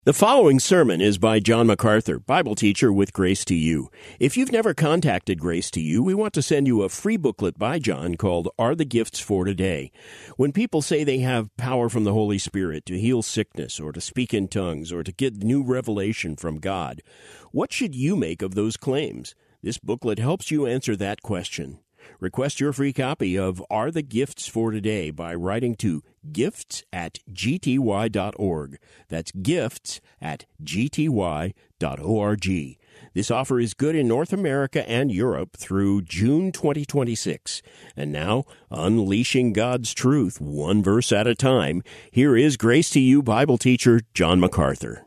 The following sermon is by John MacArthur, Bible teacher with Grace to You. If you've never contacted Grace to You, we want to send you a free booklet by John called Are the Gifts for Today? When people say they have power from the Holy Spirit to heal sickness or to speak in tongues or to get new revelation from God, what should you make of those claims? This booklet helps you answer that question. Request your free copy of Are the Gifts for Today by writing to gifts@gty.org. That's gifts@gty.org. This offer is good in North America and Europe through June 2026. And now, unleashing God's truth one verse at a time, here is Grace to You Bible teacher John MacArthur.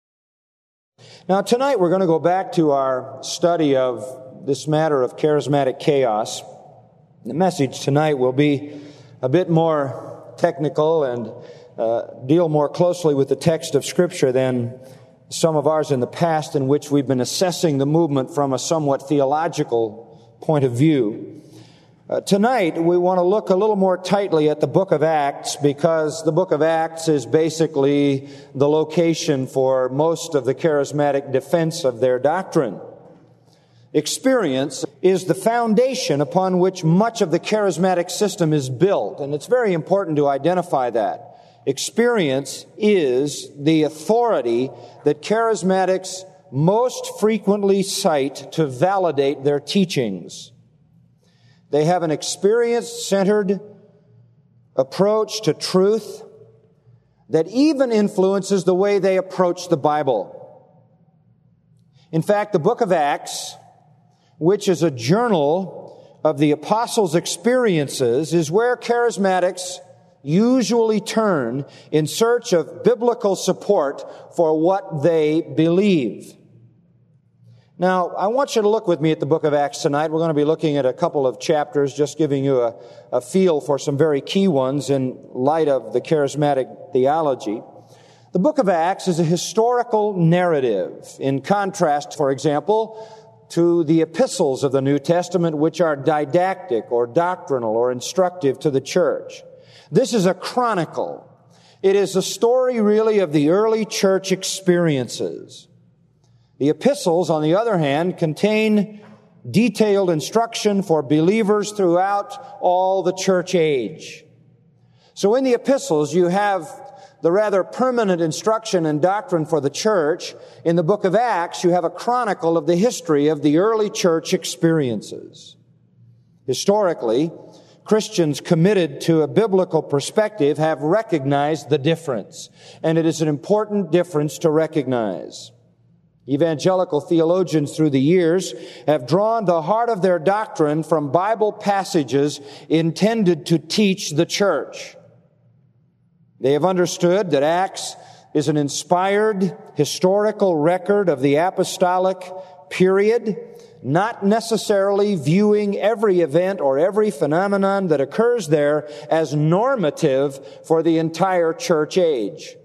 Now tonight we're going to go back to our study of this matter of charismatic chaos. The message tonight will be a bit more technical and deal more closely with the text of Scripture than some of ours in the past, in which we've been assessing the movement from a somewhat theological point of view. Tonight we want to look a little more tightly at the book of Acts, because the book of Acts is basically the location for most of the charismatic defense of their doctrine. Experience is the foundation upon which much of the charismatic system is built, and it's very important to identify that. Experience is the authority that charismatics most frequently cite to validate their teachings. They have an experience-centered approach to truth that even influences the way they approach the Bible. In fact, the book of Acts, which is a journal of the apostles' experiences, is where charismatics usually turn in search of biblical support for what they believe. Now, I want you to look with me at the book of Acts tonight. We're going to be looking at a couple of chapters, just giving you a feel for some very key ones in light of the charismatic theology. The book of Acts is a historical narrative, in contrast, for example, to the epistles of the New Testament, which are didactic or doctrinal or instructive to the church. This is a chronicle. It is a story, really, of the early church experiences. The epistles, on the other hand, contain detailed instruction for believers throughout all the church age. So in the epistles, you have the rather permanent instruction and doctrine for the church. In the book of Acts, you have a chronicle of the history of the early church experiences. Historically, Christians committed to a biblical perspective have recognized the difference, and it is an important difference to recognize. Evangelical theologians through the years have drawn the heart of their doctrine from Bible passages intended to teach the church. They have understood that Acts is an inspired historical record of the apostolic period, not necessarily viewing every event or every phenomenon that occurs there as normative for the entire church age.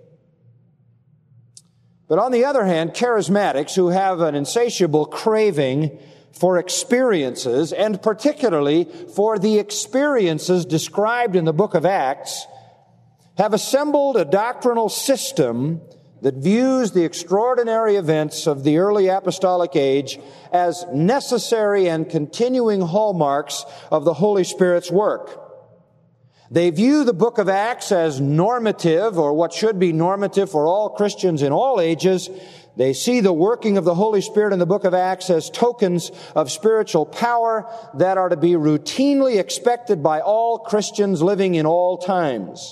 But on the other hand, charismatics who have an insatiable craving for experiences, and particularly for the experiences described in the book of Acts, have assembled a doctrinal system that views the extraordinary events of the early apostolic age as necessary and continuing hallmarks of the Holy Spirit's work. They view the book of Acts as normative, or what should be normative for all Christians in all ages. They see the working of the Holy Spirit in the book of Acts as tokens of spiritual power that are to be routinely expected by all Christians living in all times.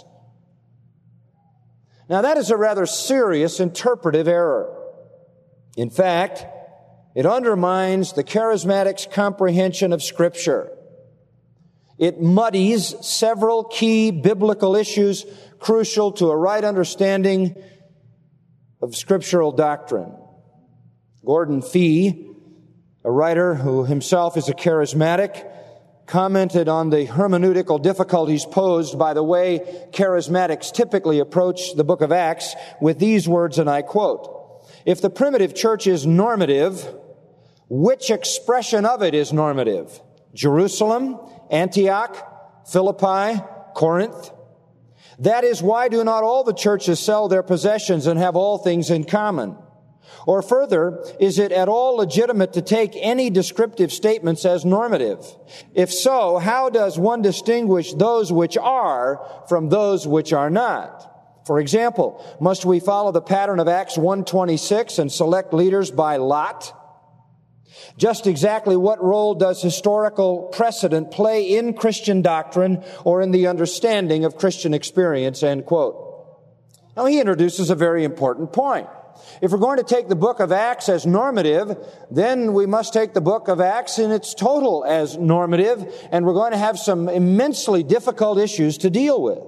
Now, that is a rather serious interpretive error. In fact, it undermines the charismatics' comprehension of Scripture. It muddies several key biblical issues crucial to a right understanding of scriptural doctrine. Gordon Fee, a writer who himself is a charismatic, commented on the hermeneutical difficulties posed by the way charismatics typically approach the book of Acts with these words, and I quote, "If the primitive church is normative, which expression of it is normative? Jerusalem, Antioch, Philippi, Corinth? That is, why do not all the churches sell their possessions and have all things in common? Or further, is it at all legitimate to take any descriptive statements as normative? If so, how does one distinguish those which are from those which are not? For example, must we follow the pattern of Acts 1:26 and select leaders by lot? Just exactly what role does historical precedent play in Christian doctrine or in the understanding of Christian experience? End quote. Now, he introduces a very important point. If we're going to take the book of Acts as normative, then we must take the book of Acts in its total as normative, and we're going to have some immensely difficult issues to deal with.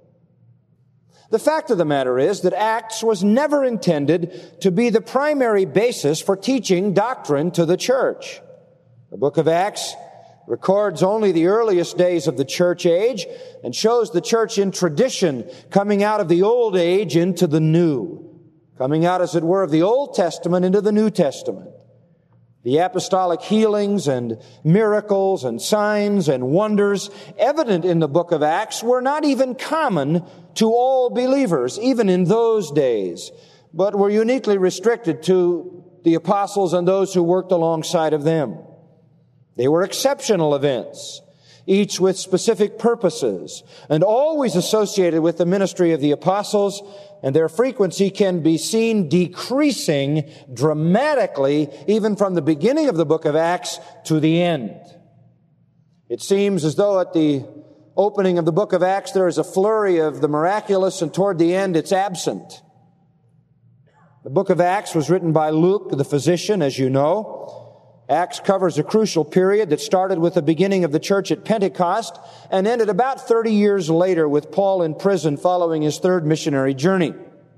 The fact of the matter is that Acts was never intended to be the primary basis for teaching doctrine to the church. The book of Acts records only the earliest days of the church age and shows the church in tradition coming out of the old age into the new, coming out, as it were, of the Old Testament into the New Testament. The apostolic healings and miracles and signs and wonders evident in the book of Acts were not even common to all believers, even in those days, but were uniquely restricted to the apostles and those who worked alongside of them. They were exceptional events, each with specific purposes, and always associated with the ministry of the apostles, and their frequency can be seen decreasing dramatically even from the beginning of the book of Acts to the end. It seems as though at the opening of the book of Acts there is a flurry of the miraculous, and toward the end it's absent. The book of Acts was written by Luke, the physician, as you know. Acts covers a crucial period that started with the beginning of the church at Pentecost and ended about 30 years later with Paul in prison following his third missionary journey.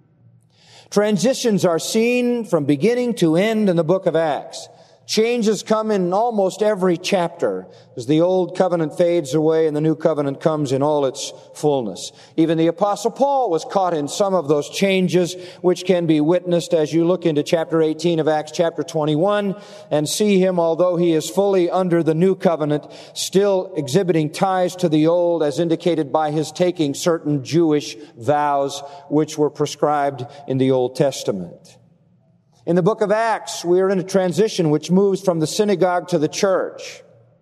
Transitions are seen from beginning to end in the book of Acts. Changes come in almost every chapter as the old covenant fades away and the new covenant comes in all its fullness. Even the Apostle Paul was caught in some of those changes, which can be witnessed as you look into chapter 18 of Acts chapter 21 and see him, although he is fully under the new covenant, still exhibiting ties to the old, as indicated by his taking certain Jewish vows which were prescribed in the Old Testament. In the book of Acts, we are in a transition which moves from the synagogue to the church.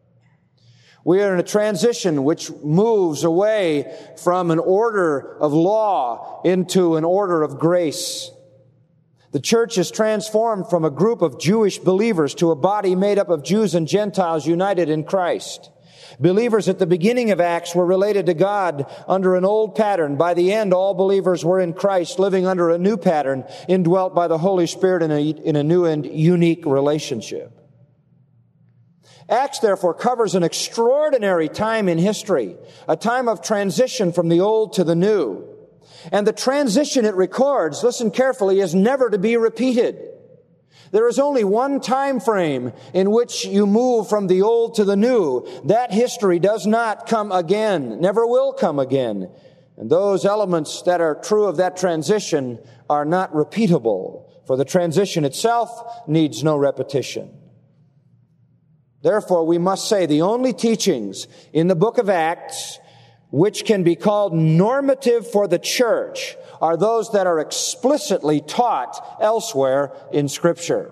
We are in a transition which moves away from an order of law into an order of grace. The church is transformed from a group of Jewish believers to a body made up of Jews and Gentiles united in Christ. Believers at the beginning of Acts were related to God under an old pattern. By the end, all believers were in Christ, living under a new pattern, indwelt by the Holy Spirit in a new and unique relationship. Acts, therefore, covers an extraordinary time in history, a time of transition from the old to the new. And the transition it records, listen carefully, is never to be repeated. There is only one time frame in which you move from the old to the new. That history does not come again, never will come again. And those elements that are true of that transition are not repeatable, for the transition itself needs no repetition. Therefore, we must say the only teachings in the book of Acts which can be called normative for the church are those that are explicitly taught elsewhere in Scripture.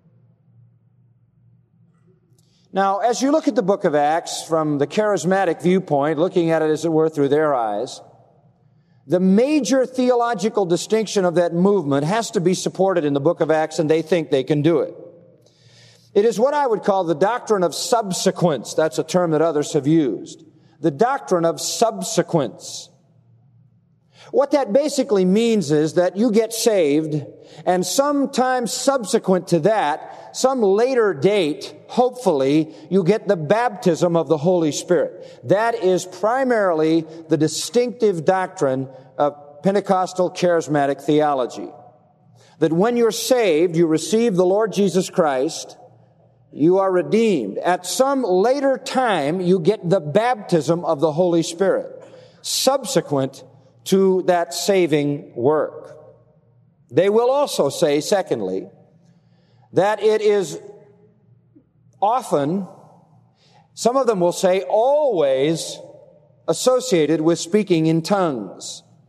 Now, as you look at the book of Acts from the charismatic viewpoint, looking at it as it were through their eyes, the major theological distinction of that movement has to be supported in the book of Acts, and they think they can do it. It is what I would call the doctrine of subsequence. That's a term that others have used. The doctrine of subsequence. What that basically means is that you get saved, and sometime subsequent to that, some later date, hopefully, you get the baptism of the Holy Spirit. That is primarily the distinctive doctrine of Pentecostal charismatic theology. That when you're saved, you receive the Lord Jesus Christ, you are redeemed. At some later time, you get the baptism of the Holy Spirit, subsequent to that saving work. They will also say, secondly, that it is often, some of them will say always, associated with speaking in tongues.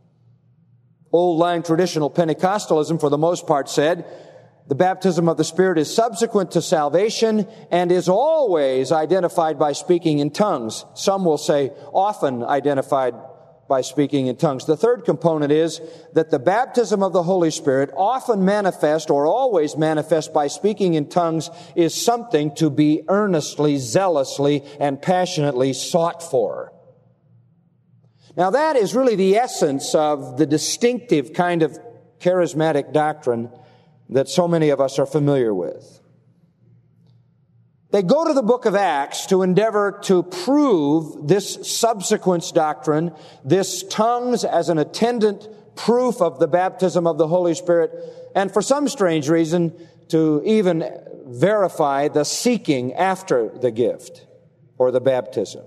Old-line traditional Pentecostalism, for the most part, said the baptism of the Spirit is subsequent to salvation and is always identified by speaking in tongues. Some will say often identified by speaking in tongues. The third component is that the baptism of the Holy Spirit, often manifest or always manifest by speaking in tongues, is something to be earnestly, zealously, and passionately sought for. Now that is really the essence of the distinctive kind of charismatic doctrine that so many of us are familiar with. They go to the book of Acts to endeavor to prove this subsequence doctrine, this tongues as an attendant proof of the baptism of the Holy Spirit, and for some strange reason, to even verify the seeking after the gift or the baptism.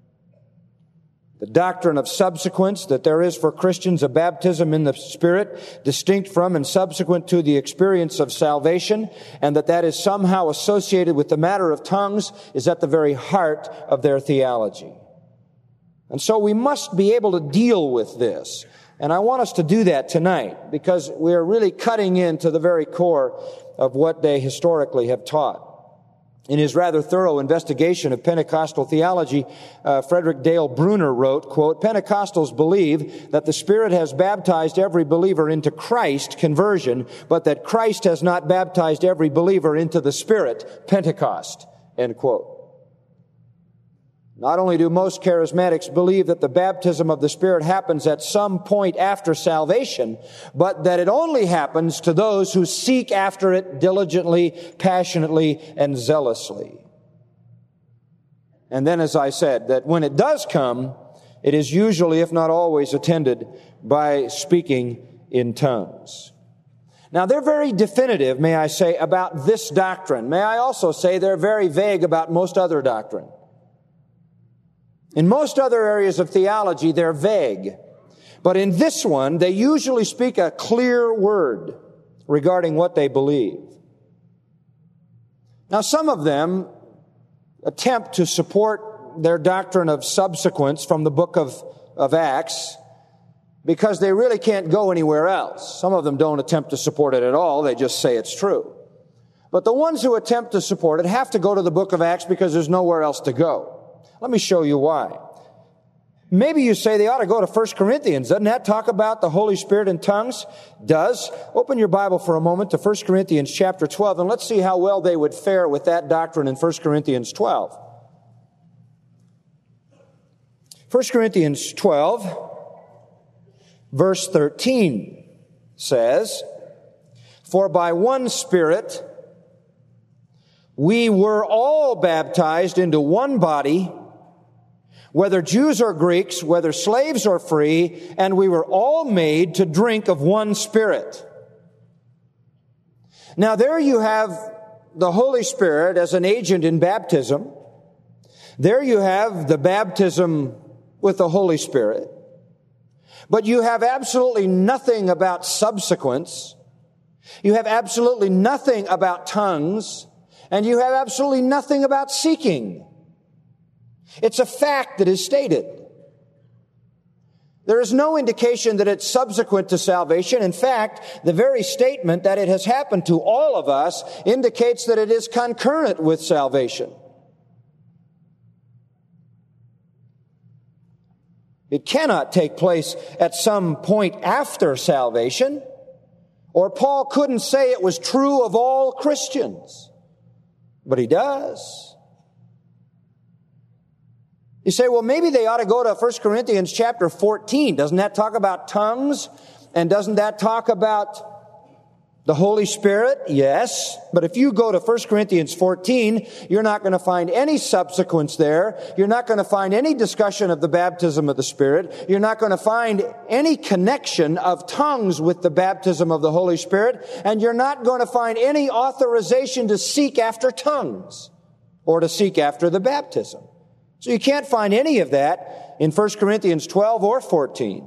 The doctrine of subsequence, that there is for Christians a baptism in the Spirit, distinct from and subsequent to the experience of salvation, and that is somehow associated with the matter of tongues, is at the very heart of their theology. And so we must be able to deal with this. And I want us to do that tonight, because we are really cutting into the very core of what they historically have taught. In his rather thorough investigation of Pentecostal theology, Frederick Dale Bruner wrote, quote, "Pentecostals believe that the Spirit has baptized every believer into Christ, conversion, but that Christ has not baptized every believer into the Spirit, Pentecost," end quote. Not only do most charismatics believe that the baptism of the Spirit happens at some point after salvation, but that it only happens to those who seek after it diligently, passionately, and zealously. And then, as I said, that when it does come, it is usually, if not always, attended by speaking in tongues. Now, they're very definitive, may I say, about this doctrine. May I also say they're very vague about most other doctrine. In most other areas of theology, they're vague. But in this one, they usually speak a clear word regarding what they believe. Now, some of them attempt to support their doctrine of subsequence from the book of Acts because they really can't go anywhere else. Some of them don't attempt to support it at all. They just say it's true. But the ones who attempt to support it have to go to the book of Acts because there's nowhere else to go. Let me show you why. Maybe you say they ought to go to 1 Corinthians. Doesn't that talk about the Holy Spirit in tongues? Does. Open your Bible for a moment to 1 Corinthians chapter 12, and let's see how well they would fare with that doctrine in 1 Corinthians 12. 1 Corinthians 12, verse 13 says, "For by one Spirit we were all baptized into one body, whether Jews or Greeks, whether slaves or free, and we were all made to drink of one Spirit." Now there you have the Holy Spirit as an agent in baptism. There you have the baptism with the Holy Spirit. But you have absolutely nothing about subsequence. You have absolutely nothing about tongues. And you have absolutely nothing about seeking. It's a fact that is stated. There is no indication that it's subsequent to salvation. In fact, the very statement that it has happened to all of us indicates that it is concurrent with salvation. It cannot take place at some point after salvation, or Paul couldn't say it was true of all Christians. But he does. You say, well, maybe they ought to go to 1 Corinthians chapter 14. Doesn't that talk about tongues? And doesn't that talk about the Holy Spirit? Yes. But if you go to 1 Corinthians 14, you're not going to find any subsequence there. You're not going to find any discussion of the baptism of the Spirit. You're not going to find any connection of tongues with the baptism of the Holy Spirit. And you're not going to find any authorization to seek after tongues or to seek after the baptism. So you can't find any of that in 1 Corinthians 12 or 14.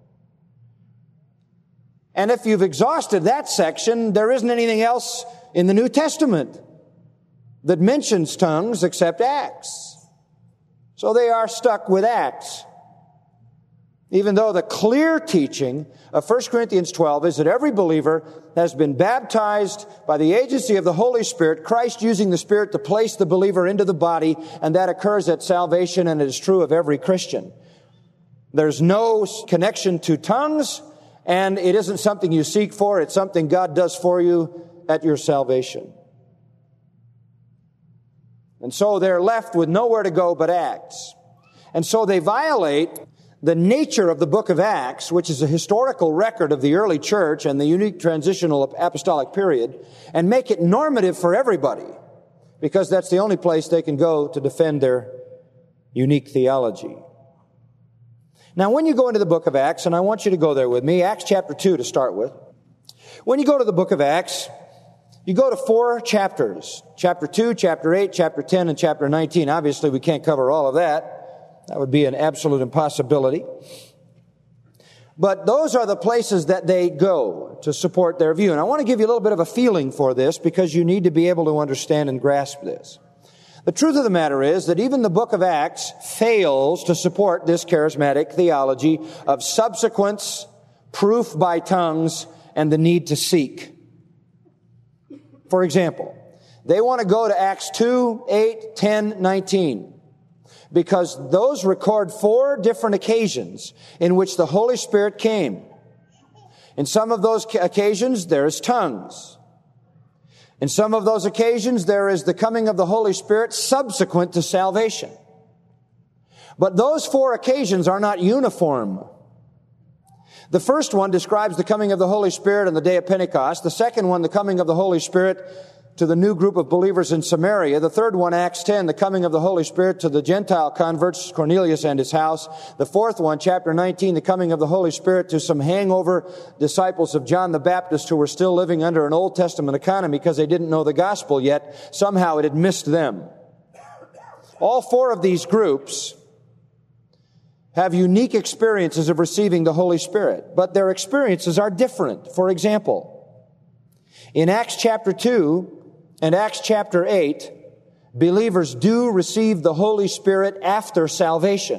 And if you've exhausted that section, there isn't anything else in the New Testament that mentions tongues except Acts. So they are stuck with Acts. Even though the clear teaching of 1 Corinthians 12 is that every believer has been baptized by the agency of the Holy Spirit, Christ using the Spirit to place the believer into the body, and that occurs at salvation, and it is true of every Christian. There's no connection to tongues, and it isn't something you seek for. It's something God does for you at your salvation. And so they're left with nowhere to go but Acts. And so they violate the nature of the book of Acts, which is a historical record of the early church and the unique transitional apostolic period, and make it normative for everybody, because that's the only place they can go to defend their unique theology. Now, when you go into the book of Acts, and I want you to go there with me, Acts chapter 2 to start with. When you go to the book of Acts, you go to 4 chapters. Chapter 2, chapter 8, chapter 10, and chapter 19. Obviously, we can't cover all of that. That would be an absolute impossibility. But those are the places that they go to support their view. And I want to give you a little bit of a feeling for this, because you need to be able to understand and grasp this. The truth of the matter is that even the book of Acts fails to support this charismatic theology of subsequence, proof by tongues, and the need to seek. For example, they want to go to Acts 2, 8, 10, 19. Because those record 4 different occasions in which the Holy Spirit came. In some of those occasions, there is tongues. In some of those occasions, there is the coming of the Holy Spirit subsequent to salvation. But those 4 occasions are not uniform. The first one describes the coming of the Holy Spirit on the day of Pentecost. The second one, the coming of the Holy Spirit to the new group of believers in Samaria. The third one, Acts 10, the coming of the Holy Spirit to the Gentile converts, Cornelius and his house. The fourth one, chapter 19, the coming of the Holy Spirit to some hangover disciples of John the Baptist who were still living under an Old Testament economy because they didn't know the gospel yet. Somehow it had missed them. All 4 of these groups have unique experiences of receiving the Holy Spirit, but their experiences are different. For example, in Acts chapter 2, and Acts chapter 8, believers do receive the Holy Spirit after salvation.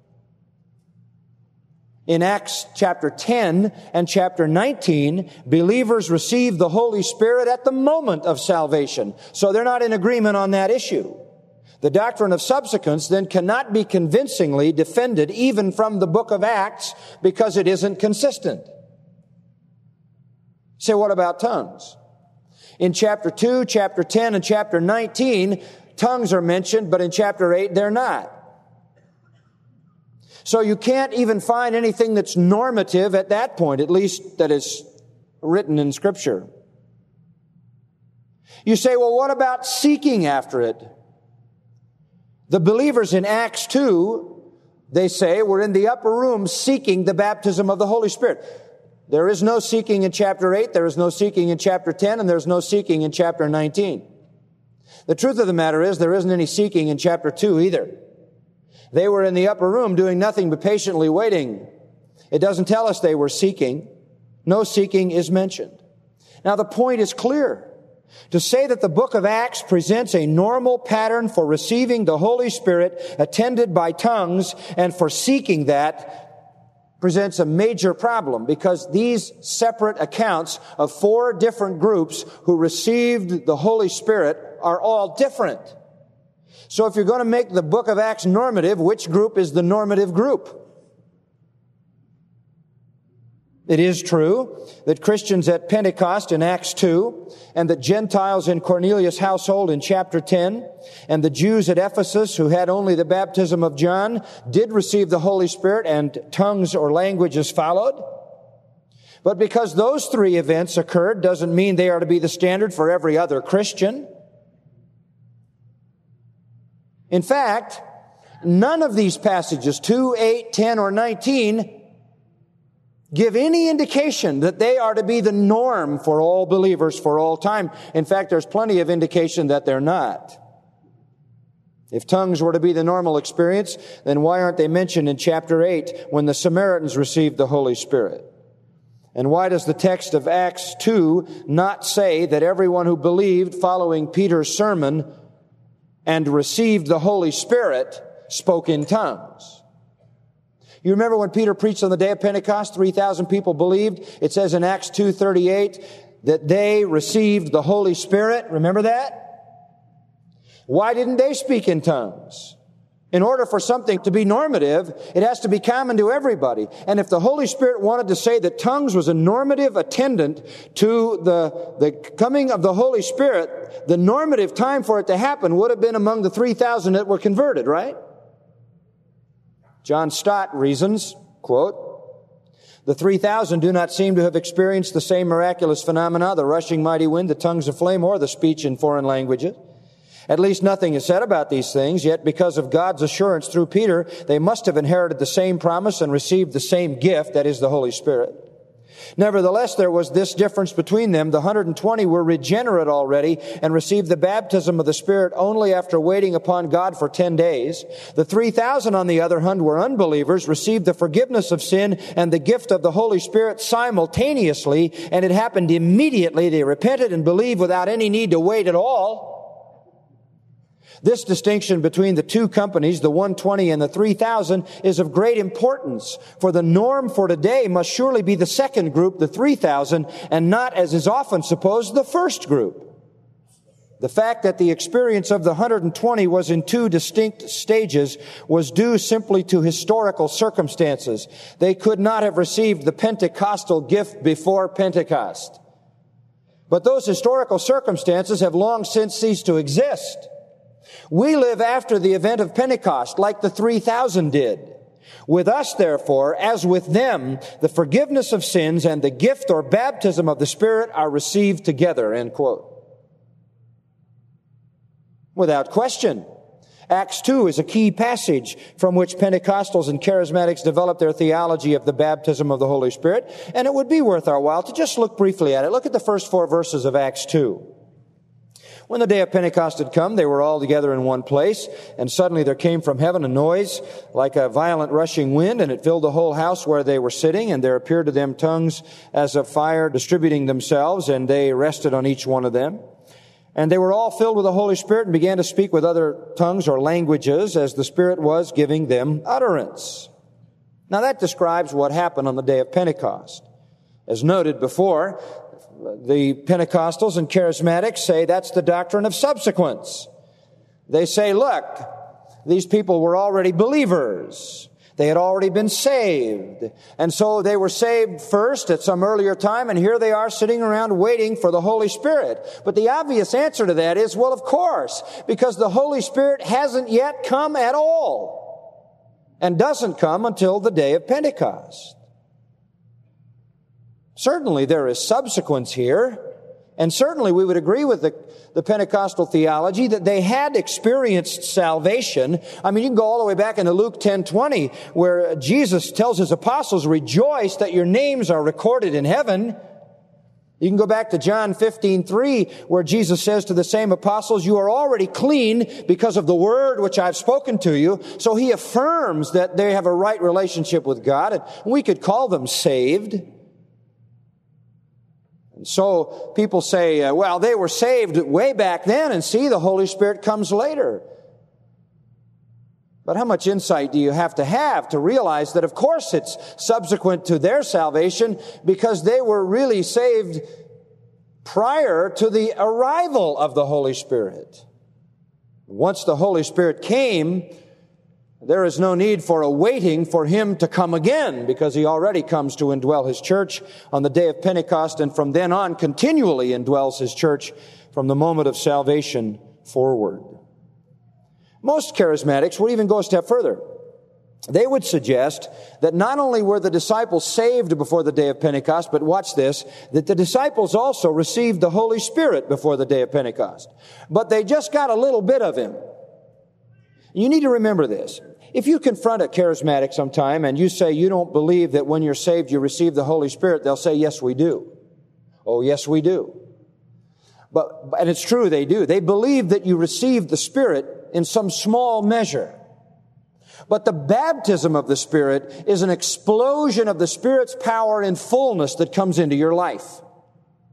In Acts chapter 10 and chapter 19, believers receive the Holy Spirit at the moment of salvation. So they're not in agreement on that issue. The doctrine of subsequence then cannot be convincingly defended even from the book of Acts because it isn't consistent. Say, what about tongues? In chapter 2, chapter 10, and chapter 19, tongues are mentioned, but in chapter 8, they're not. So you can't even find anything that's normative at that point, at least that is written in Scripture. You say, well, what about seeking after it? The believers in Acts 2, they say, were in the upper room seeking the baptism of the Holy Spirit. There is no seeking in chapter 8, there is no seeking in chapter 10, and there's no seeking in chapter 19. The truth of the matter is there isn't any seeking in chapter 2 either. They were in the upper room doing nothing but patiently waiting. It doesn't tell us they were seeking. No seeking is mentioned. Now the point is clear. To say that the book of Acts presents a normal pattern for receiving the Holy Spirit attended by tongues and for seeking that presents a major problem, because these separate accounts of 4 different groups who received the Holy Spirit are all different. So if you're going to make the book of Acts normative, which group is the normative group? It is true that Christians at Pentecost in Acts 2, and the Gentiles in Cornelius' household in chapter 10, and the Jews at Ephesus who had only the baptism of John did receive the Holy Spirit, and tongues or languages followed. But because those 3 events occurred doesn't mean they are to be the standard for every other Christian. In fact, none of these passages, 2, 8, 10, or 19, give any indication that they are to be the norm for all believers for all time. In fact, there's plenty of indication that they're not. If tongues were to be the normal experience, then why aren't they mentioned in chapter 8 when the Samaritans received the Holy Spirit? And why does the text of Acts 2 not say that everyone who believed following Peter's sermon and received the Holy Spirit spoke in tongues? You remember when Peter preached on the day of Pentecost, 3,000 people believed. It says in Acts 2:38 that they received the Holy Spirit. Remember that? Why didn't they speak in tongues? In order for something to be normative, it has to be common to everybody. And if the Holy Spirit wanted to say that tongues was a normative attendant to the coming of the Holy Spirit, the normative time for it to happen would have been among the 3,000 that were converted, right? John Stott reasons, quote, "The 3,000 do not seem to have experienced the same miraculous phenomena, the rushing mighty wind, the tongues of flame, or the speech in foreign languages. At least nothing is said about these things, yet because of God's assurance through Peter, they must have inherited the same promise and received the same gift, that is the Holy Spirit. Nevertheless, there was this difference between them. The 120 were regenerate already and received the baptism of the Spirit only after waiting upon God for 10 days. The 3,000, on the other hand, were unbelievers, received the forgiveness of sin and the gift of the Holy Spirit simultaneously, and it happened immediately. They repented and believed without any need to wait at all." This distinction between the two companies, the 120 and the 3,000, is of great importance, for the norm for today must surely be the second group, the 3,000, and not, as is often supposed, the first group. The fact that the experience of the 120 was in two distinct stages was due simply to historical circumstances. They could not have received the Pentecostal gift before Pentecost. But those historical circumstances have long since ceased to exist. We live after the event of Pentecost, like the 3,000 did. With us, therefore, as with them, the forgiveness of sins and the gift or baptism of the Spirit are received together, end quote. Without question, Acts 2 is a key passage from which Pentecostals and Charismatics develop their theology of the baptism of the Holy Spirit, and it would be worth our while to just look briefly at it. Look at the first 4 verses of Acts 2. When the day of Pentecost had come, they were all together in one place, and suddenly there came from heaven a noise like a violent rushing wind, and it filled the whole house where they were sitting, and there appeared to them tongues as of fire distributing themselves, and they rested on each one of them. And they were all filled with the Holy Spirit and began to speak with other tongues or languages as the Spirit was giving them utterance. Now that describes what happened on the day of Pentecost. As noted before, the Pentecostals and Charismatics say that's the doctrine of subsequence. They say, look, these people were already believers. They had already been saved. And so they were saved first at some earlier time, and here they are sitting around waiting for the Holy Spirit. But the obvious answer to that is, well, of course, because the Holy Spirit hasn't yet come at all, and doesn't come until the day of Pentecost. Certainly there is subsequence here, and certainly we would agree with the Pentecostal theology that they had experienced salvation. I mean, you can go all the way back into Luke 10:20, where Jesus tells his apostles, "Rejoice that your names are recorded in heaven." You can go back to John 15:3, where Jesus says to the same apostles, "You are already clean because of the word which I've spoken to you." So he affirms that they have a right relationship with God, and we could call them saved. So people say, well, they were saved way back then, and see, the Holy Spirit comes later. But how much insight do you have to realize that, of course, it's subsequent to their salvation, because they were really saved prior to the arrival of the Holy Spirit. Once the Holy Spirit came, there is no need for a waiting for Him to come again, because He already comes to indwell His church on the day of Pentecost, and from then on continually indwells His church from the moment of salvation forward. Most charismatics would even go a step further. They would suggest that not only were the disciples saved before the day of Pentecost, but watch this, that the disciples also received the Holy Spirit before the day of Pentecost. But they just got a little bit of Him. You need to remember this. If you confront a charismatic sometime and you say you don't believe that when you're saved you receive the Holy Spirit, they'll say, yes, we do. Oh, yes, we do. And it's true, they do. They believe that you receive the Spirit in some small measure. But the baptism of the Spirit is an explosion of the Spirit's power in fullness that comes into your life.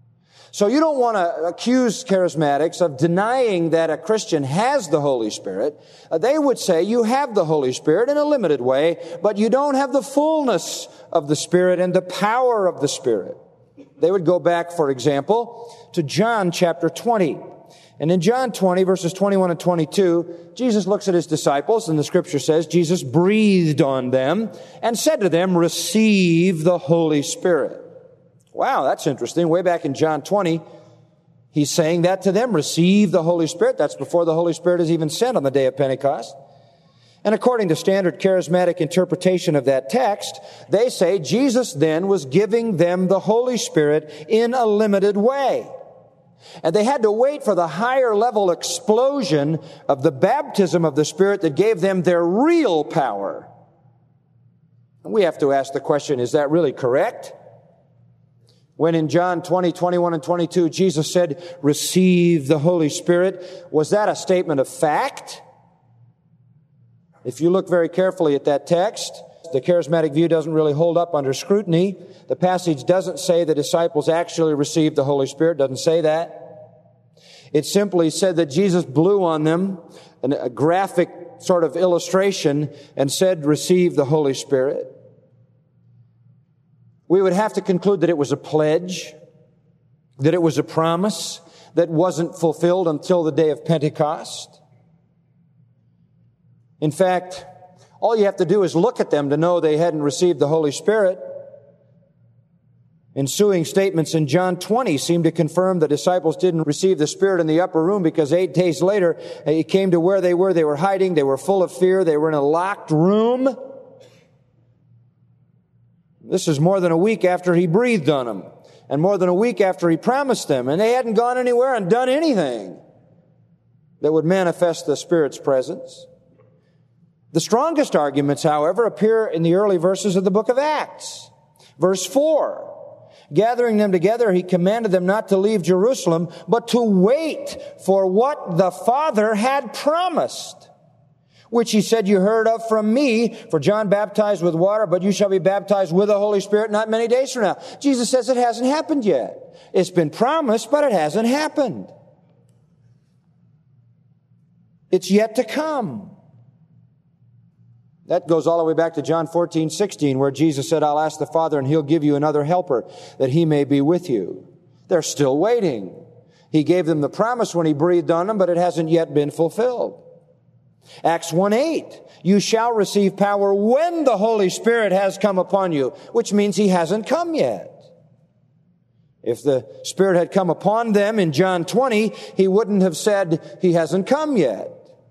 So you don't want to accuse charismatics of denying that a Christian has the Holy Spirit. They would say you have the Holy Spirit in a limited way, but you don't have the fullness of the Spirit and the power of the Spirit. They would go back, for example, to John chapter 20. And in John 20, verses 21 and 22, Jesus looks at his disciples, and the Scripture says, Jesus breathed on them and said to them, receive the Holy Spirit. Wow, that's interesting. Way back in John 20, he's saying that to them, receive the Holy Spirit. That's before the Holy Spirit is even sent on the day of Pentecost. And according to standard charismatic interpretation of that text, they say Jesus then was giving them the Holy Spirit in a limited way. And they had to wait for the higher level explosion of the baptism of the Spirit that gave them their real power. And we have to ask the question, is that really correct? When in John 20, 21, and 22, Jesus said, receive the Holy Spirit, was that a statement of fact? If you look very carefully at that text, the charismatic view doesn't really hold up under scrutiny. The passage doesn't say the disciples actually received the Holy Spirit. Doesn't say that. It simply said that Jesus blew on them, a graphic sort of illustration, and said, receive the Holy Spirit. We would have to conclude that it was a pledge, that it was a promise that wasn't fulfilled until the day of Pentecost. In fact, all you have to do is look at them to know they hadn't received the Holy Spirit. Ensuing statements in John 20 seem to confirm the disciples didn't receive the Spirit in the upper room because 8 days later, he came to where they were hiding, they were full of fear, they were in a locked room. This is more than a week after he breathed on them, and more than a week after he promised them, and they hadn't gone anywhere and done anything that would manifest the Spirit's presence. The strongest arguments, however, appear in the early verses of the book of Acts. Verse 4, gathering them together, he commanded them not to leave Jerusalem, but to wait for what the Father had promised, which he said, you heard of from me, for John baptized with water, but you shall be baptized with the Holy Spirit not many days from now. Jesus says it hasn't happened yet. It's been promised, but it hasn't happened. It's yet to come. That goes all the way back to John 14, 16, where Jesus said, I'll ask the Father and He'll give you another helper that He may be with you. They're still waiting. He gave them the promise when He breathed on them, but it hasn't yet been fulfilled. Acts 1:8, you shall receive power when the Holy Spirit has come upon you, which means He hasn't come yet. If the Spirit had come upon them in John 20, He wouldn't have said He hasn't come yet.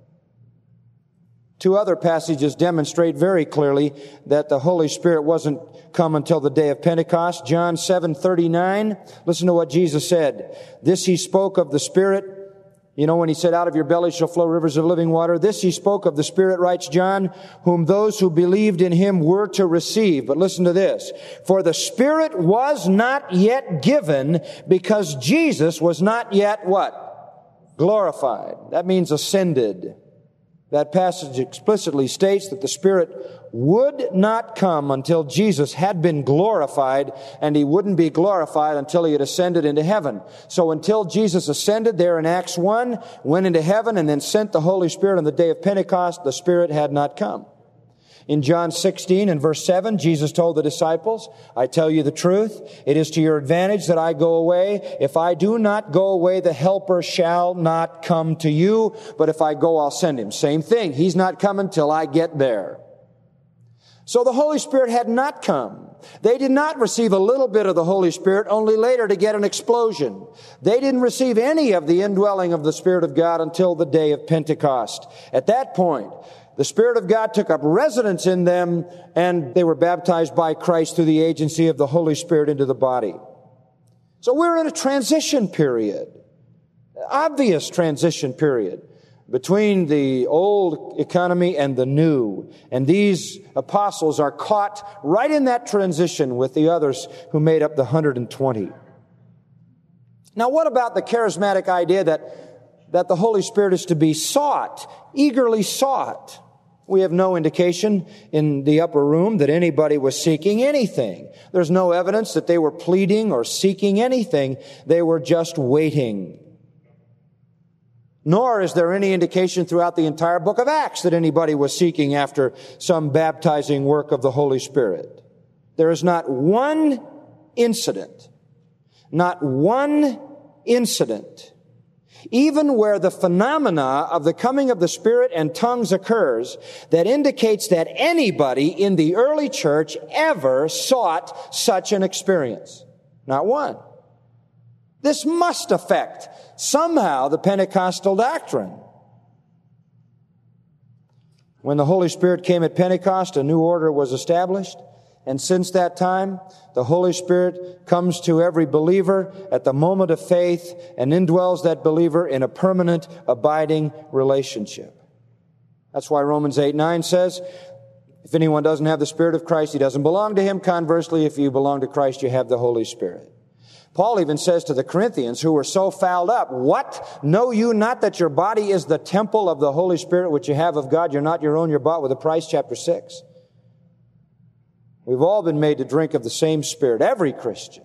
Two other passages demonstrate very clearly that the Holy Spirit wasn't come until the day of Pentecost. John 7:39, listen to what Jesus said. This He spoke of the Spirit. You know, when He said, out of your belly shall flow rivers of living water. This He spoke of the Spirit, writes John, whom those who believed in Him were to receive. But listen to this. For the Spirit was not yet given because Jesus was not yet what? Glorified. That means ascended. That passage explicitly states that the Spirit would not come until Jesus had been glorified, and He wouldn't be glorified until He had ascended into heaven. So until Jesus ascended there in Acts 1, went into heaven, and then sent the Holy Spirit on the day of Pentecost, the Spirit had not come. In John 16 and verse 7, Jesus told the disciples, I tell you the truth, it is to your advantage that I go away. If I do not go away, the Helper shall not come to you, but if I go, I'll send Him. Same thing. He's not coming till I get there. So the Holy Spirit had not come. They did not receive a little bit of the Holy Spirit, only later to get an explosion. They didn't receive any of the indwelling of the Spirit of God until the day of Pentecost. At that point, the Spirit of God took up residence in them, and they were baptized by Christ through the agency of the Holy Spirit into the body. So we're in a transition period, obvious transition period, between the old economy and the new. And these apostles are caught right in that transition with the others who made up the 120. Now, what about the charismatic idea that the Holy Spirit is to be sought, eagerly sought? We have no indication in the upper room that anybody was seeking anything. There's no evidence that they were pleading or seeking anything. They were just waiting. Nor is there any indication throughout the entire book of Acts that anybody was seeking after some baptizing work of the Holy Spirit. There is not one incident, even where the phenomena of the coming of the Spirit and tongues occurs, that indicates that anybody in the early church ever sought such an experience. Not one. This must affect somehow the Pentecostal doctrine. When the Holy Spirit came at Pentecost, a new order was established. And since that time, the Holy Spirit comes to every believer at the moment of faith and indwells that believer in a permanent, abiding relationship. That's why Romans 8:9 says, if anyone doesn't have the Spirit of Christ, he doesn't belong to him. Conversely, if you belong to Christ, you have the Holy Spirit. Paul even says to the Corinthians who were so fouled up, what? Know you not that your body is the temple of the Holy Spirit which you have of God? You're not your own, you're bought with a price, chapter 6. We've all been made to drink of the same Spirit, every Christian.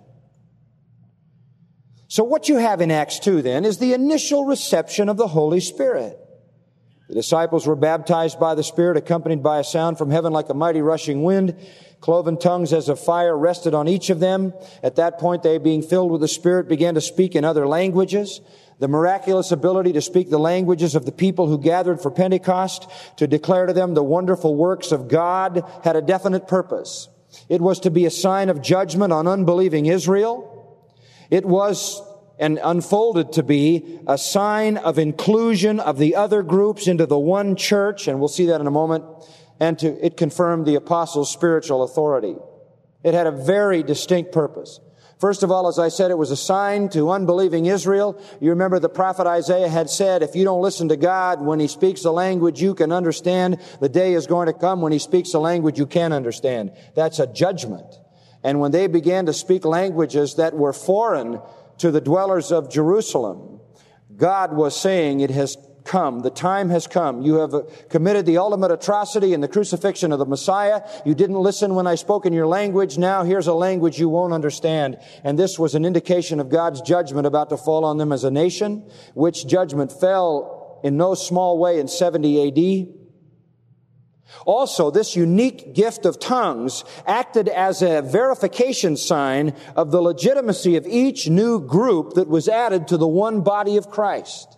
So what you have in Acts 2 then is the initial reception of the Holy Spirit. The disciples were baptized by the Spirit, accompanied by a sound from heaven like a mighty rushing wind. Cloven tongues as of fire rested on each of them. At that point, they, being filled with the Spirit, began to speak in other languages. The miraculous ability to speak the languages of the people who gathered for Pentecost to declare to them the wonderful works of God had a definite purpose. It was to be a sign of judgment on unbelieving Israel. It was and unfolded to be a sign of inclusion of the other groups into the one church, and we'll see that in a moment, and it confirmed the apostles' spiritual authority. It had a very distinct purpose. First of all, as I said, it was a sign to unbelieving Israel. You remember the prophet Isaiah had said, if you don't listen to God when He speaks a language you can understand, the day is going to come when He speaks a language you can't understand. That's a judgment. And when they began to speak languages that were foreign to the dwellers of Jerusalem, God was saying, it has come. The time has come. You have committed the ultimate atrocity in the crucifixion of the Messiah. You didn't listen when I spoke in your language. Now here's a language you won't understand. And this was an indication of God's judgment about to fall on them as a nation, which judgment fell in no small way in 70 A.D. Also, this unique gift of tongues acted as a verification sign of the legitimacy of each new group that was added to the one body of Christ,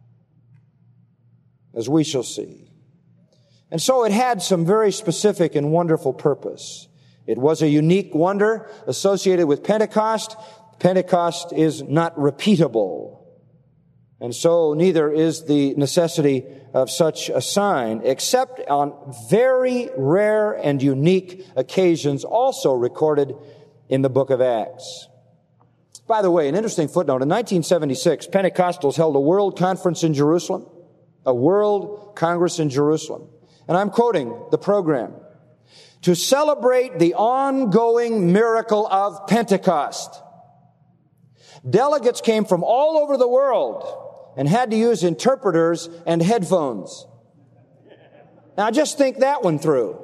as we shall see. And so it had some very specific and wonderful purpose. It was a unique wonder associated with Pentecost. Pentecost is not repeatable. And so neither is the necessity of such a sign, except on very rare and unique occasions also recorded in the book of Acts. By the way, an interesting footnote. In 1976, Pentecostals held a world conference in Jerusalem. A world congress in Jerusalem. And I'm quoting the program. To celebrate the ongoing miracle of Pentecost. Delegates came from all over the world and had to use interpreters and headphones. Now just think that one through.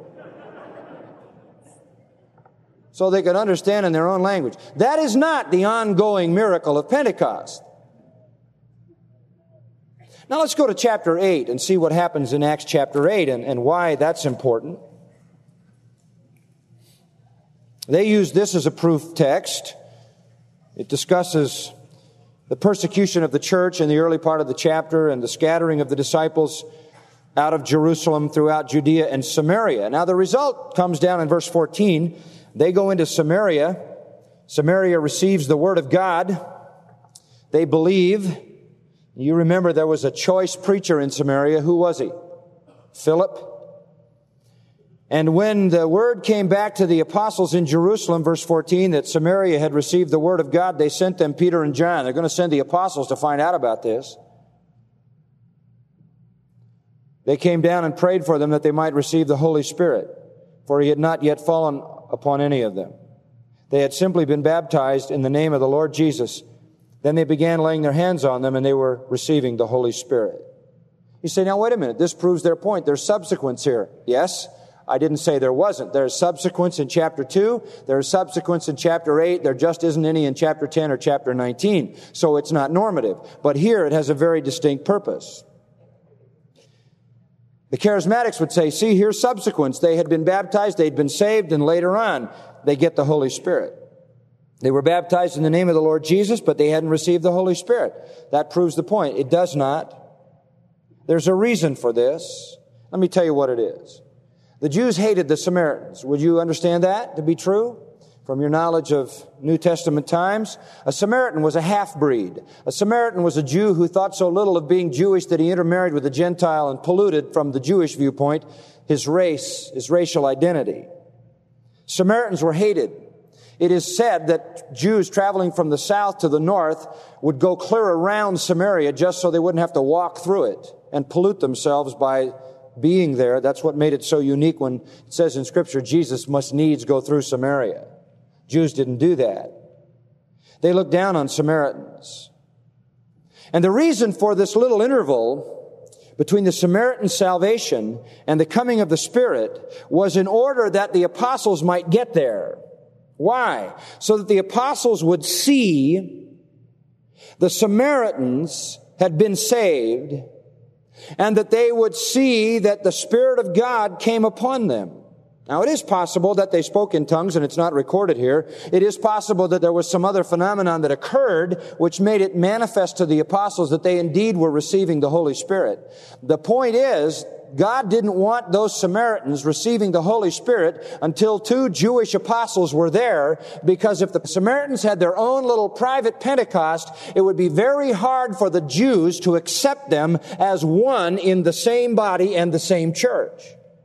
So they could understand in their own language. That is not the ongoing miracle of Pentecost. Now let's go to chapter 8 and see what happens in Acts chapter 8 and why that's important. They use this as a proof text. It discusses the persecution of the church in the early part of the chapter and the scattering of the disciples out of Jerusalem throughout Judea and Samaria. Now the result comes down in verse 14. They go into Samaria. Samaria receives the word of God. They believe. You remember there was a choice preacher in Samaria. Who was he? Philip. And when the word came back to the apostles in Jerusalem, verse 14, that Samaria had received the word of God, they sent them Peter and John. They're going to send the apostles to find out about this. They came down and prayed for them that they might receive the Holy Spirit, for He had not yet fallen upon any of them. They had simply been baptized in the name of the Lord Jesus. Then they began laying their hands on them, and they were receiving the Holy Spirit. You say, now wait a minute, this proves their point. There's subsequence here. Yes, I didn't say there wasn't. There's subsequence in chapter 2. There's subsequence in chapter 8. There just isn't any in chapter 10 or chapter 19. So it's not normative. But here it has a very distinct purpose. The charismatics would say, see, here's subsequence. They had been baptized, they'd been saved, and later on, they get the Holy Spirit. They were baptized in the name of the Lord Jesus, but they hadn't received the Holy Spirit. That proves the point. It does not. There's a reason for this. Let me tell you what it is. The Jews hated the Samaritans. Would you understand that to be true? From your knowledge of New Testament times, a Samaritan was a half-breed. A Samaritan was a Jew who thought so little of being Jewish that he intermarried with a Gentile and polluted, from the Jewish viewpoint, his race, his racial identity. Samaritans were hated. It is said that Jews traveling from the south to the north would go clear around Samaria just so they wouldn't have to walk through it and pollute themselves by being there. That's what made it so unique when it says in Scripture, Jesus must needs go through Samaria. Jews didn't do that. They looked down on Samaritans. And the reason for this little interval between the Samaritan salvation and the coming of the Spirit was in order that the apostles might get there. Why? So that the apostles would see the Samaritans had been saved, and that they would see that the Spirit of God came upon them. Now, it is possible that they spoke in tongues, and it's not recorded here. It is possible that there was some other phenomenon that occurred which made it manifest to the apostles that they indeed were receiving the Holy Spirit. The point is, God didn't want those Samaritans receiving the Holy Spirit until 2 Jewish apostles were there, because if the Samaritans had their own little private Pentecost, it would be very hard for the Jews to accept them as one in the same body and the same church.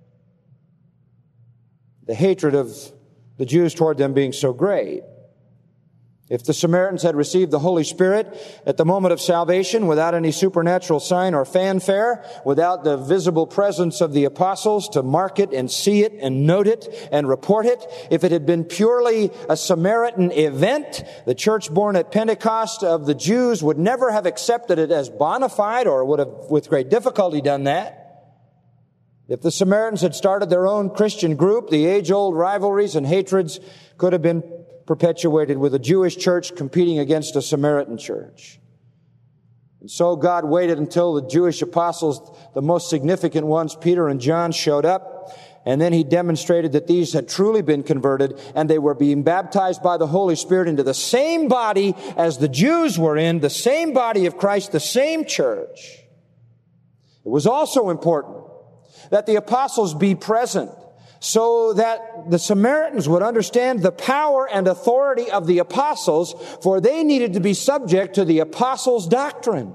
The hatred of the Jews toward them being so great. If the Samaritans had received the Holy Spirit at the moment of salvation without any supernatural sign or fanfare, without the visible presence of the apostles to mark it and see it and note it and report it, if it had been purely a Samaritan event, the church born at Pentecost of the Jews would never have accepted it as bona fide, or would have with great difficulty done that. If the Samaritans had started their own Christian group, the age-old rivalries and hatreds could have been perpetuated with a Jewish church competing against a Samaritan church. And so God waited until the Jewish apostles, the most significant ones, Peter and John, showed up. And then He demonstrated that these had truly been converted, and they were being baptized by the Holy Spirit into the same body as the Jews were in, the same body of Christ, the same church. It was also important that the apostles be present, so that the Samaritans would understand the power and authority of the apostles, for they needed to be subject to the apostles' doctrine.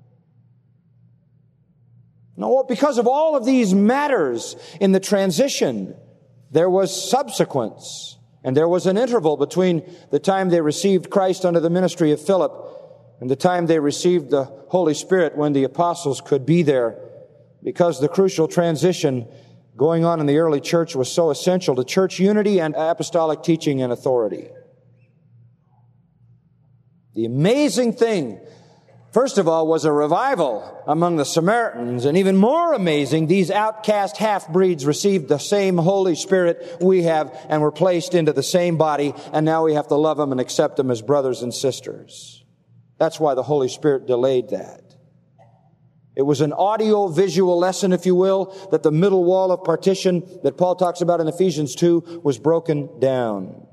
Now, because of all of these matters in the transition, there was subsequence, and there was an interval between the time they received Christ under the ministry of Philip and the time they received the Holy Spirit, when the apostles could be there, because the crucial transition going on in the early church was so essential to church unity and apostolic teaching and authority. The amazing thing, first of all, was a revival among the Samaritans, and even more amazing, these outcast half-breeds received the same Holy Spirit we have and were placed into the same body, and now we have to love them and accept them as brothers and sisters. That's why the Holy Spirit delayed that. It was an audio-visual lesson, if you will, that the middle wall of partition that Paul talks about in Ephesians 2 was broken down.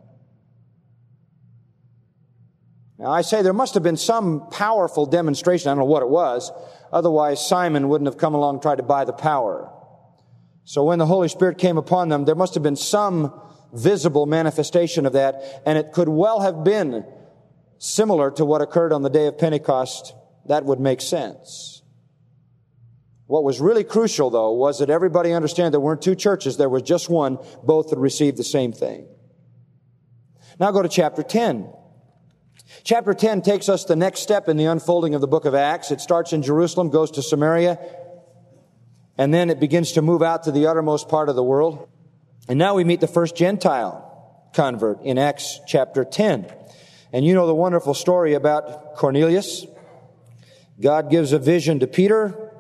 Now, I say there must have been some powerful demonstration. I don't know what it was. Otherwise, Simon wouldn't have come along and tried to buy the power. So when the Holy Spirit came upon them, there must have been some visible manifestation of that, and it could well have been similar to what occurred on the day of Pentecost. That would make sense. What was really crucial, though, was that everybody understand there weren't 2 churches. There was just one. Both had received the same thing. Now go to chapter 10. Chapter 10 takes us the next step in the unfolding of the book of Acts. It starts in Jerusalem, goes to Samaria, and then it begins to move out to the uttermost part of the world. And now we meet the first Gentile convert in Acts chapter 10. And you know the wonderful story about Cornelius. God gives a vision to Peter.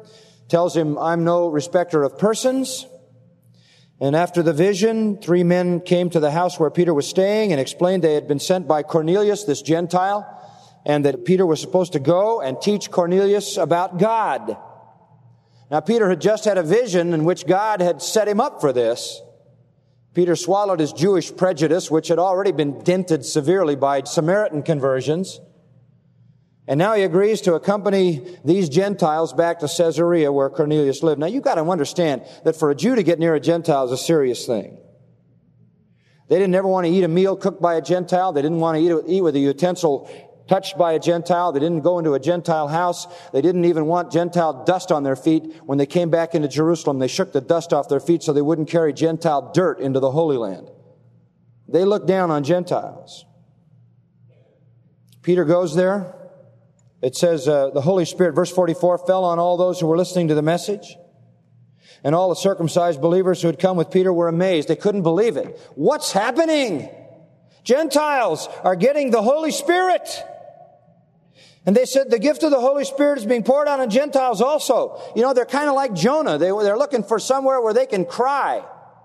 tells him, I'm no respecter of persons. And after the vision, 3 men came to the house where Peter was staying and explained they had been sent by Cornelius, this Gentile, and that Peter was supposed to go and teach Cornelius about God. Now, Peter had just had a vision in which God had set him up for this. Peter swallowed his Jewish prejudice, which had already been dented severely by Samaritan conversions. And now he agrees to accompany these Gentiles back to Caesarea where Cornelius lived. Now, you've got to understand that for a Jew to get near a Gentile is a serious thing. They didn't ever want to eat a meal cooked by a Gentile. They didn't want to eat with a utensil touched by a Gentile. They didn't go into a Gentile house. They didn't even want Gentile dust on their feet. When they came back into Jerusalem, they shook the dust off their feet so they wouldn't carry Gentile dirt into the Holy Land. They looked down on Gentiles. Peter goes there. It says the Holy Spirit, verse 44, fell on all those who were listening to the message. And all the circumcised believers who had come with Peter were amazed. They couldn't believe it. What's happening? Gentiles are getting the Holy Spirit. And they said the gift of the Holy Spirit is being poured out on Gentiles also. You know, they're kind of like Jonah. They're looking for somewhere where they can cry.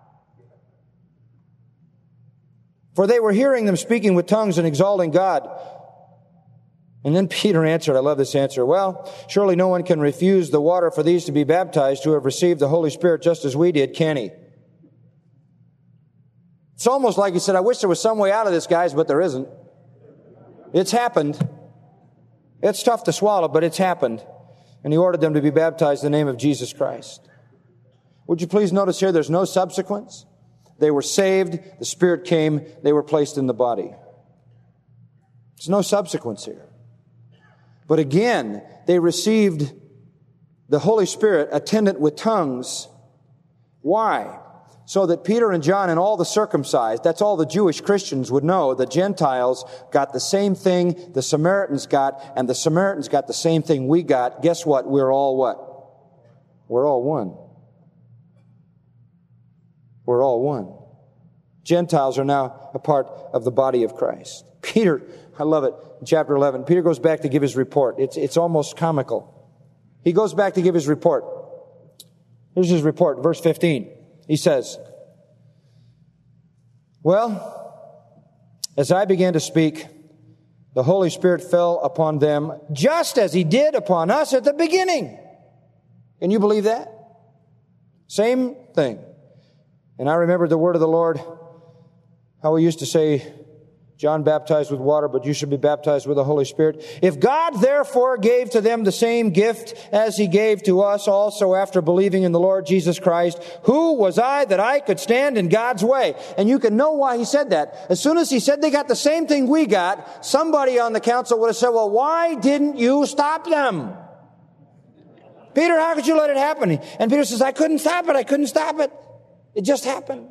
For they were hearing them speaking with tongues and exalting God. And then Peter answered, I love this answer, well, surely no one can refuse the water for these to be baptized who have received the Holy Spirit just as we did, can he? It's almost like he said, I wish there was some way out of this, guys, but there isn't. It's happened. It's tough to swallow, but it's happened. And he ordered them to be baptized in the name of Jesus Christ. Would you please notice here, there's no subsequence. They were saved, the Spirit came, they were placed in the body. There's no subsequence here. But again, they received the Holy Spirit attendant with tongues. Why? So that Peter and John and all the circumcised, that's all the Jewish Christians would know, the Gentiles got the same thing the Samaritans got, and the Samaritans got the same thing we got. Guess what? We're all what? We're all one. We're all one. Gentiles are now a part of the body of Christ. Peter, I love it. In chapter 11, Peter goes back to give his report. It's almost comical. He goes back to give his report. Here's his report, verse 15. He says, well, as I began to speak, the Holy Spirit fell upon them just as he did upon us at the beginning. Can you believe that? Same thing. And I remembered the word of the Lord, how we used to say, John baptized with water, but you should be baptized with the Holy Spirit. If God therefore gave to them the same gift as he gave to us also after believing in the Lord Jesus Christ, who was I that I could stand in God's way? And you can know why he said that. As soon as he said they got the same thing we got, somebody on the council would have said, well, why didn't you stop them? Peter, how could you let it happen? And Peter says, I couldn't stop it. I couldn't stop it. It just happened.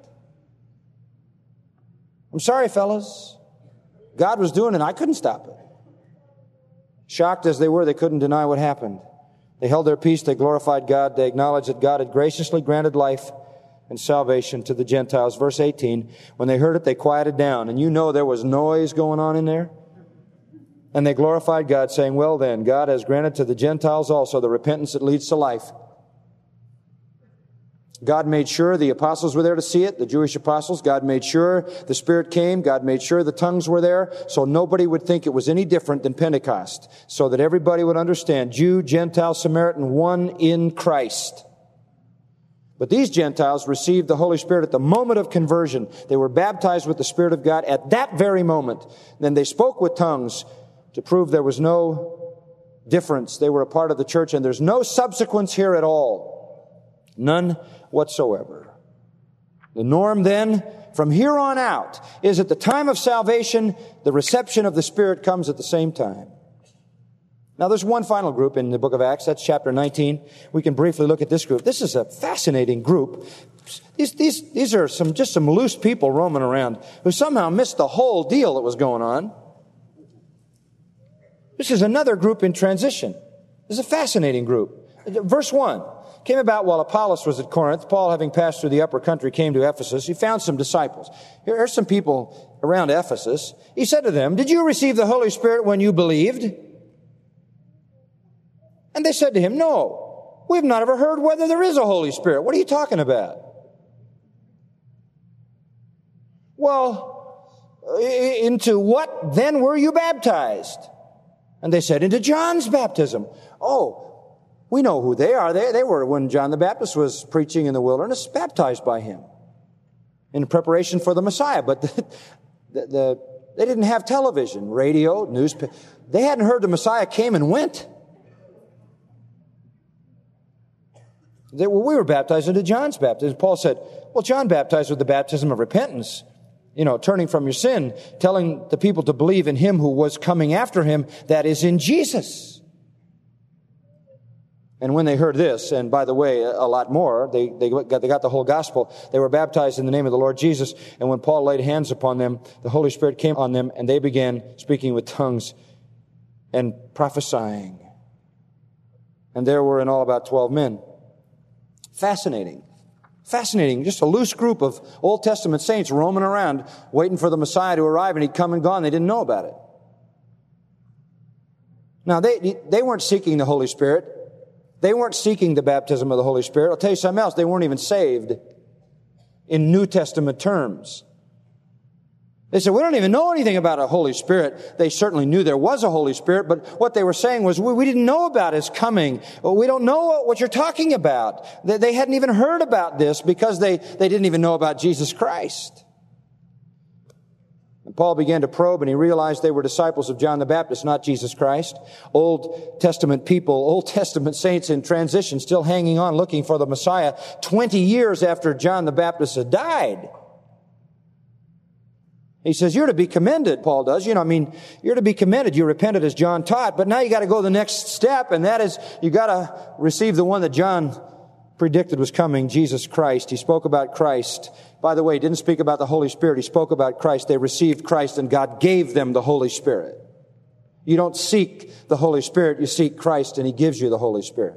I'm sorry, fellas. God was doing it, I couldn't stop it. Shocked as they were, they couldn't deny what happened. They held their peace, they glorified God, they acknowledged that God had graciously granted life and salvation to the Gentiles. Verse 18, when they heard it, they quieted down. And you know there was noise going on in there. And they glorified God, saying, well then, God has granted to the Gentiles also the repentance that leads to life. God made sure the apostles were there to see it, the Jewish apostles. God made sure the Spirit came. God made sure the tongues were there, so nobody would think it was any different than Pentecost, so that everybody would understand, Jew, Gentile, Samaritan, one in Christ. But these Gentiles received the Holy Spirit at the moment of conversion. They were baptized with the Spirit of God at that very moment. Then they spoke with tongues to prove there was no difference. They were a part of the church, and there's no subsequence here at all. None whatsoever. The norm then, from here on out, is at the time of salvation, the reception of the Spirit comes at the same time. Now there's one final group in the book of Acts, that's chapter 19. We can briefly look at this group. This is a fascinating group. These are some loose people roaming around who somehow missed the whole deal that was going on. This is another group in transition. This is a fascinating group. Verse 1. Came about while Apollos was at Corinth. Paul, having passed through the upper country, came to Ephesus. He found some disciples. Here's some people around Ephesus. He said to them, did you receive the Holy Spirit when you believed? And they said to him, no. We've not ever heard whether there is a Holy Spirit. What are you talking about? Well, into what then were you baptized? And they said, into John's baptism. Oh, we know who they are. They were, when John the Baptist was preaching in the wilderness, baptized by him in preparation for the Messiah. But they didn't have television, radio, newspaper. They hadn't heard the Messiah came and went. We were baptized into John's baptism. Paul said, well, John baptized with the baptism of repentance, turning from your sin, telling the people to believe in him who was coming after him, that is, in Jesus. And when they heard this, and by the way, a lot more, they got the whole gospel. They were baptized in the name of the Lord Jesus. And when Paul laid hands upon them, the Holy Spirit came on them, and they began speaking with tongues and prophesying. And there were in all about 12 men. Fascinating. Just a loose group of Old Testament saints roaming around, waiting for the Messiah to arrive, and he'd come and gone. They didn't know about it. Now, they weren't seeking the Holy Spirit. They weren't seeking the baptism of the Holy Spirit. I'll tell you something else. They weren't even saved in New Testament terms. They said, we don't even know anything about a Holy Spirit. They certainly knew there was a Holy Spirit, but what they were saying was, we didn't know about His coming. We don't know what you're talking about. They hadn't even heard about this because they didn't even know about Jesus Christ. And Paul began to probe, and he realized they were disciples of John the Baptist, not Jesus Christ. Old Testament people, Old Testament saints in transition, still hanging on, looking for the Messiah 20 years after John the Baptist had died. He says, you're to be commended, Paul does. You're to be commended. You repented as John taught, but now you got to go the next step, and that is, you got to receive the one that John predicted was coming, Jesus Christ. He spoke about Christ. By the way, he didn't speak about the Holy Spirit. He spoke about Christ. They received Christ, and God gave them the Holy Spirit. You don't seek the Holy Spirit, you seek Christ, and He gives you the Holy Spirit.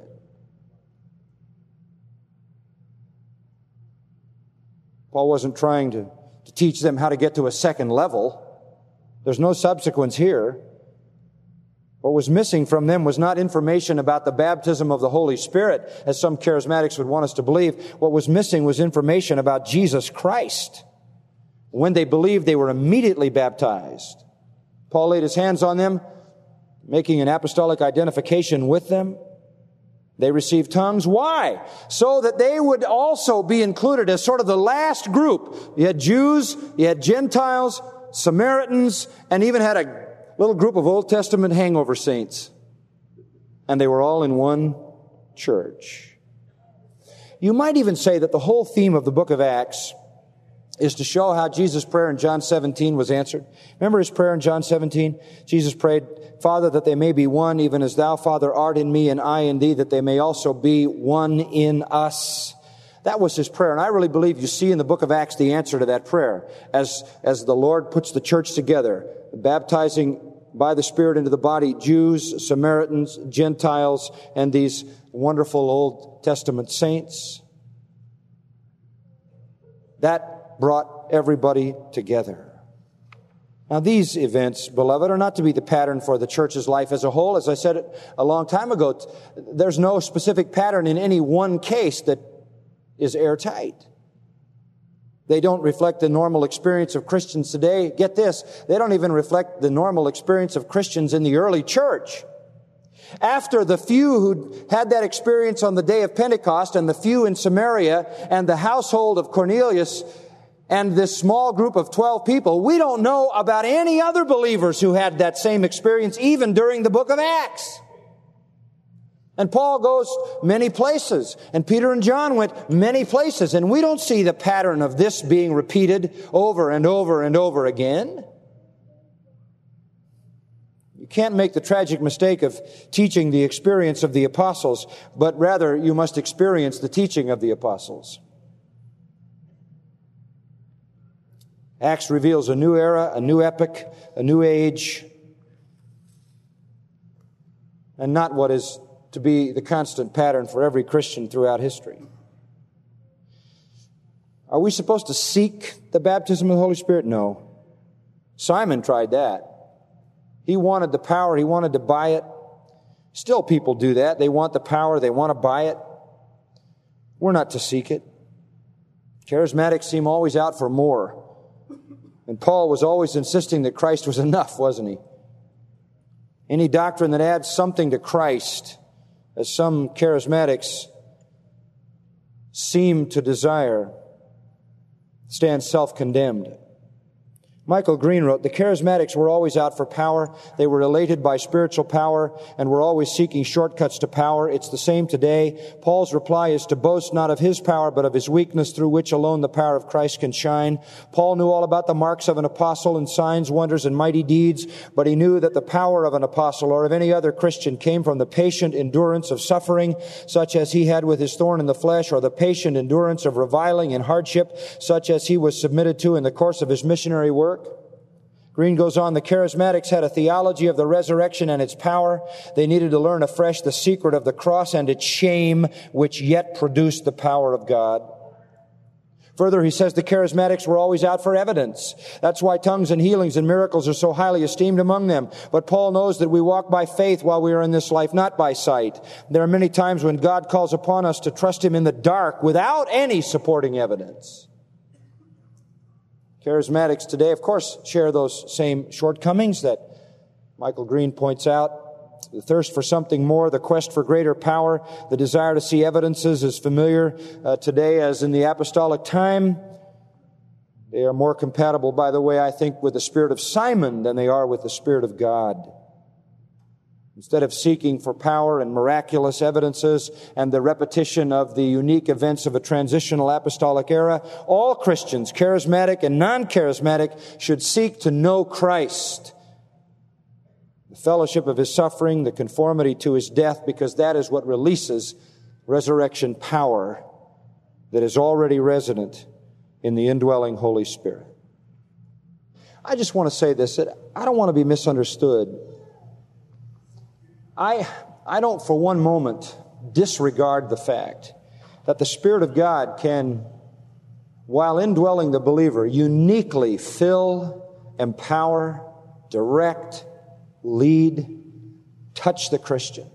Paul wasn't trying to teach them how to get to a second level. There's no subsequence here. What was missing from them was not information about the baptism of the Holy Spirit, as some charismatics would want us to believe. What was missing was information about Jesus Christ. When they believed, they were immediately baptized. Paul laid his hands on them, making an apostolic identification with them. They received tongues. Why? So that they would also be included as sort of the last group. You had Jews, you had Gentiles, Samaritans, and even had a little group of Old Testament hangover saints. And they were all in one church. You might even say that the whole theme of the book of Acts is to show how Jesus' prayer in John 17 was answered. Remember His prayer in John 17? Jesus prayed, Father, that they may be one, even as Thou, Father, art in me and I in Thee, that they may also be one in us. That was His prayer. And I really believe you see in the book of Acts the answer to that prayer. As the Lord puts the church together, baptizing by the Spirit into the body Jews, Samaritans, Gentiles, and these wonderful Old Testament saints. That brought everybody together. Now, these events, beloved, are not to be the pattern for the church's life as a whole. As I said a long time ago, there's no specific pattern in any one case that is airtight. They don't reflect the normal experience of Christians today. Get this, they don't even reflect the normal experience of Christians in the early church. After the few who had that experience on the day of Pentecost, and the few in Samaria, and the household of Cornelius, and this small group of 12 people, we don't know about any other believers who had that same experience, even during the book of Acts. And Paul goes many places, and Peter and John went many places, and we don't see the pattern of this being repeated over and over and over again. You can't make the tragic mistake of teaching the experience of the apostles, but rather you must experience the teaching of the apostles. Acts reveals a new era, a new epoch, a new age, and not what is to be the constant pattern for every Christian throughout history. Are we supposed to seek the baptism of the Holy Spirit? No. Simon tried that. He wanted the power. He wanted to buy it. Still people do that. They want the power. They want to buy it. We're not to seek it. Charismatics seem always out for more. And Paul was always insisting that Christ was enough, wasn't he? Any doctrine that adds something to Christ, as some charismatics seem to desire, stands self-condemned. Michael Green wrote, the charismatics were always out for power. They were elated by spiritual power and were always seeking shortcuts to power. It's the same today. Paul's reply is to boast not of his power, but of his weakness, through which alone the power of Christ can shine. Paul knew all about the marks of an apostle and signs, wonders, and mighty deeds, but he knew that the power of an apostle or of any other Christian came from the patient endurance of suffering, such as he had with his thorn in the flesh, or the patient endurance of reviling and hardship, such as he was submitted to in the course of his missionary work. Green goes on, the charismatics had a theology of the resurrection and its power. They needed to learn afresh the secret of the cross and its shame, which yet produced the power of God. Further, he says the charismatics were always out for evidence. That's why tongues and healings and miracles are so highly esteemed among them. But Paul knows that we walk by faith while we are in this life, not by sight. There are many times when God calls upon us to trust Him in the dark without any supporting evidence. Charismatics today, of course, share those same shortcomings that Michael Green points out. The thirst for something more, the quest for greater power, the desire to see evidences is familiar today as in the apostolic time. They are more compatible, by the way, I think, with the spirit of Simon than they are with the Spirit of God. Instead of seeking for power and miraculous evidences and the repetition of the unique events of a transitional apostolic era, all Christians, charismatic and non-charismatic, should seek to know Christ, the fellowship of His suffering, the conformity to His death, because that is what releases resurrection power that is already resident in the indwelling Holy Spirit. I just want to say this, that I don't want to be misunderstood. I don't for one moment disregard the fact that the Spirit of God can, while indwelling the believer, uniquely fill, empower, direct, lead, touch the Christian.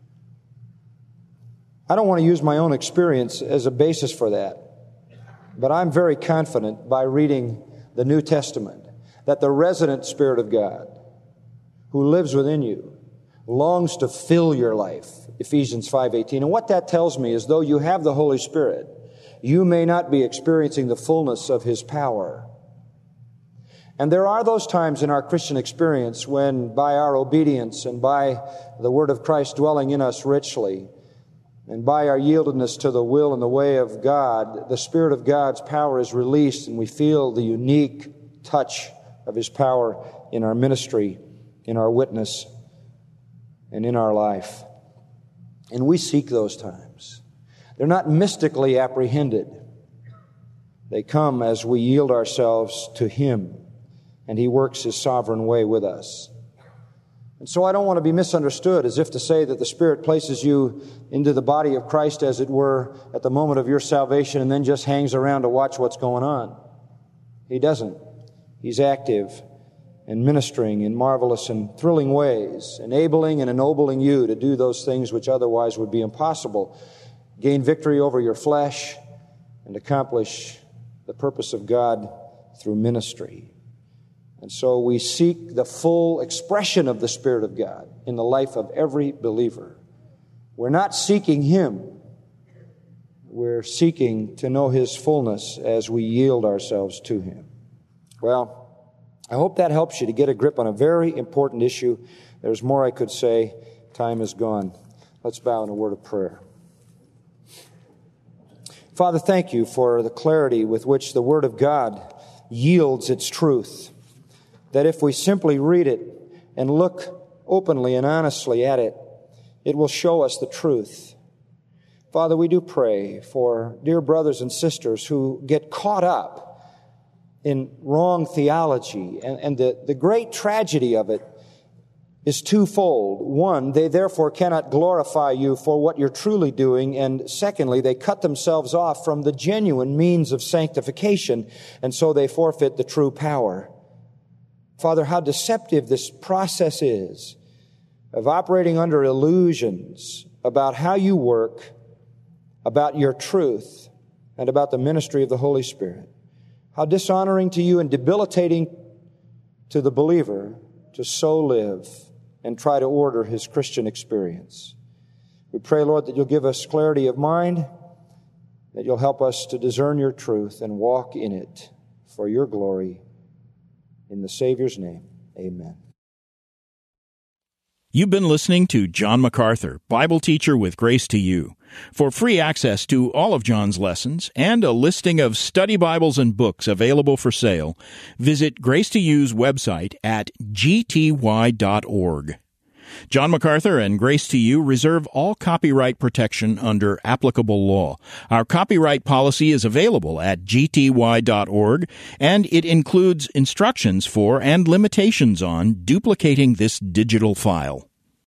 I don't want to use my own experience as a basis for that, but I'm very confident by reading the New Testament that the resident Spirit of God who lives within you longs to fill your life, Ephesians 5:18. And what that tells me is, though you have the Holy Spirit, you may not be experiencing the fullness of His power. And there are those times in our Christian experience when, by our obedience and by the Word of Christ dwelling in us richly, and by our yieldedness to the will and the way of God, the Spirit of God's power is released, and we feel the unique touch of His power in our ministry, in our witness, and in our life. And we seek those times. They're not mystically apprehended. They come as we yield ourselves to Him, and He works His sovereign way with us. And so I don't want to be misunderstood as if to say that the Spirit places you into the body of Christ, as it were, at the moment of your salvation and then just hangs around to watch what's going on. He doesn't. He's active and ministering in marvelous and thrilling ways, enabling and ennobling you to do those things which otherwise would be impossible. Gain victory over your flesh and accomplish the purpose of God through ministry. And so we seek the full expression of the Spirit of God in the life of every believer. We're not seeking Him. We're seeking to know His fullness as we yield ourselves to Him. Well, I hope that helps you to get a grip on a very important issue. There's more I could say. Time is gone. Let's bow in a word of prayer. Father, thank You for the clarity with which the Word of God yields its truth. That if we simply read it and look openly and honestly at it, it will show us the truth. Father, we do pray for dear brothers and sisters who get caught up in wrong theology. And the great tragedy of it is twofold. One, they therefore cannot glorify You for what You're truly doing. And secondly, they cut themselves off from the genuine means of sanctification, and so they forfeit the true power. Father, how deceptive this process is. of operating under illusions about how you work, about your truth, and about the ministry of the Holy Spirit. How dishonoring to you and debilitating to the believer to so live and try to order his Christian experience. We pray, Lord, that you'll give us clarity of mind, that you'll help us to discern your truth and walk in it for your glory. In the Savior's name, amen. You've been listening to John MacArthur, Bible teacher with Grace to You. For free access to all of John's lessons and a listing of study Bibles and books available for sale, visit Grace to You's website at gty.org. John MacArthur and Grace to You reserve all copyright protection under applicable law. Our copyright policy is available at gty.org, and it includes instructions for and limitations on duplicating this digital file.